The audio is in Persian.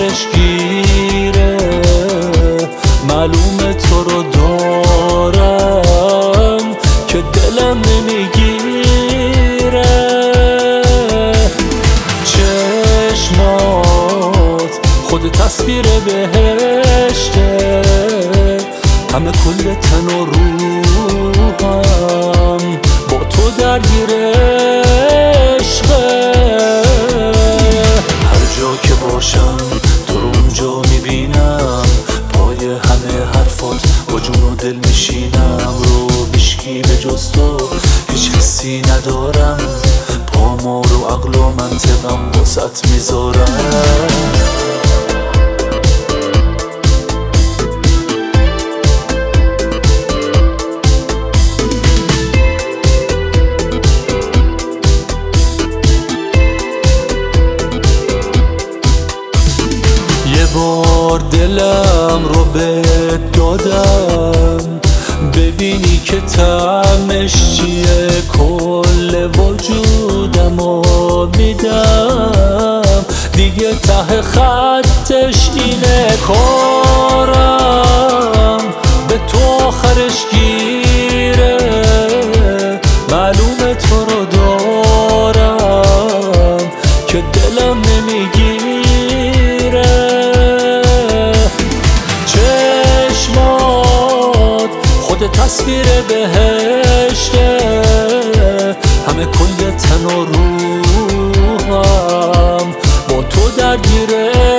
آخرش گیره. معلومه تو رو دارم که دلم نمیگیره. چشمات خود تصویر بهشته، همه کل تن و روحم با تو درگیر عشقه. هر جا که باشم تو رو اونجا میبینم، پای همه حرفات با جون و دل میشینم. رو هیچکی به جز تو هیچ حسی ندارم، پامو رو عقل و منطقم واسط میذارم. یه بار دلم رو بهت دادم، ببینی که طعمش چیه. کل وجودم رو میدم، دیگه ته خطش اینه. کارم به تو آخرش گیره. معلومه تو رو دارم که دلم نمیگیره. چشمات خود تصویر بهشته، همه کل تن و روحم با تو درگیره.